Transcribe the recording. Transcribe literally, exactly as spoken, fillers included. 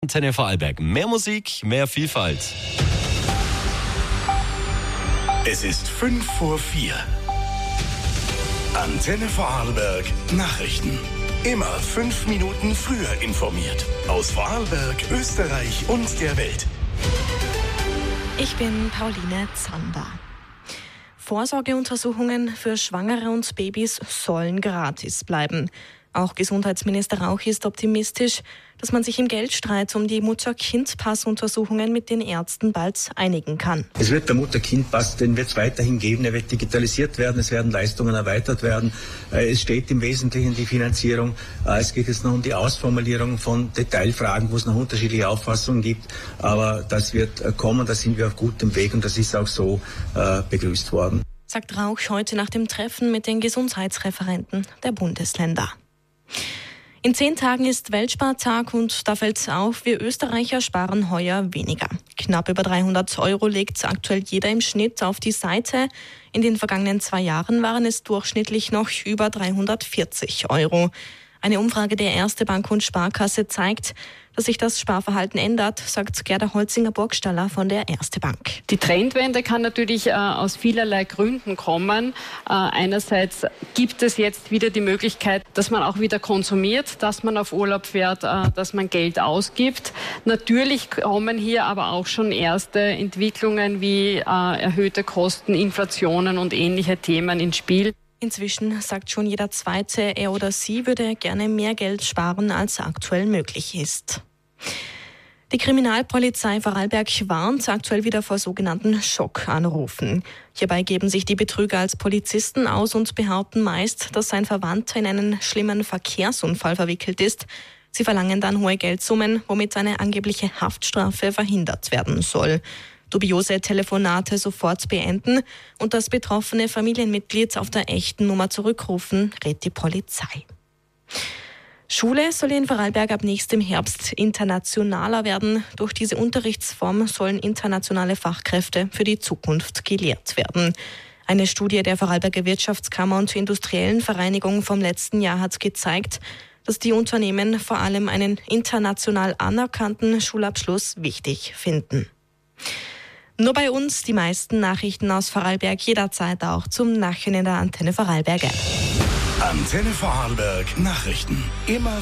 Antenne Vorarlberg. Mehr Musik, mehr Vielfalt. Es ist fünf vor vier. Antenne Vorarlberg Nachrichten. Immer fünf Minuten früher informiert. Aus Vorarlberg, Österreich und der Welt. Ich bin Pauline Zander. Vorsorgeuntersuchungen für Schwangere und Babys sollen gratis bleiben. Auch Gesundheitsminister Rauch ist optimistisch, dass man sich im Geldstreit um die Mutter-Kind-Pass-Untersuchungen mit den Ärzten bald einigen kann. Es wird der Mutter-Kind-Pass, den wird es weiterhin geben, er wird digitalisiert werden, es werden Leistungen erweitert werden. Es steht im Wesentlichen die Finanzierung. Es geht jetzt noch um die Ausformulierung von Detailfragen, wo es noch unterschiedliche Auffassungen gibt. Aber das wird kommen, da sind wir auf gutem Weg und das ist auch so äh, begrüßt worden. Sagt Rauch heute nach dem Treffen mit den Gesundheitsreferenten der Bundesländer. In zehn Tagen ist Weltspartag und da fällt auf, wir Österreicher sparen heuer weniger. Knapp über dreihundert Euro legt aktuell jeder im Schnitt auf die Seite. In den vergangenen zwei Jahren waren es durchschnittlich noch über dreihundertvierzig Euro. Eine Umfrage der Erste Bank und Sparkasse zeigt, dass sich das Sparverhalten ändert, sagt Gerda Holzinger-Burgstaller von der Erste Bank. Die Trendwende kann natürlich äh, aus vielerlei Gründen kommen. Äh, einerseits gibt es jetzt wieder die Möglichkeit, dass man auch wieder konsumiert, dass man auf Urlaub fährt, äh, dass man Geld ausgibt. Natürlich kommen hier aber auch schon erste Entwicklungen wie äh, erhöhte Kosten, Inflationen und ähnliche Themen ins Spiel. Inzwischen sagt schon jeder Zweite, er oder sie würde gerne mehr Geld sparen, als aktuell möglich ist. Die Kriminalpolizei Vorarlberg warnt aktuell wieder vor sogenannten Schockanrufen. Hierbei geben sich die Betrüger als Polizisten aus und behaupten meist, dass sein Verwandter in einen schlimmen Verkehrsunfall verwickelt ist. Sie verlangen dann hohe Geldsummen, womit eine angebliche Haftstrafe verhindert werden soll. Dubiose Telefonate sofort beenden und das betroffene Familienmitglied auf der echten Nummer zurückrufen, rät die Polizei. Schule soll in Vorarlberg ab nächstem Herbst internationaler werden. Durch diese Unterrichtsform sollen internationale Fachkräfte für die Zukunft gelehrt werden. Eine Studie der Vorarlberger Wirtschaftskammer und Industriellen Vereinigung vom letzten Jahr hat gezeigt, dass die Unternehmen vor allem einen international anerkannten Schulabschluss wichtig finden. Nur bei uns die meisten Nachrichten aus Vorarlberg jederzeit auch zum Nachhören in der Antenne Vorarlberg. Antenne Vorarlberg Nachrichten. Immer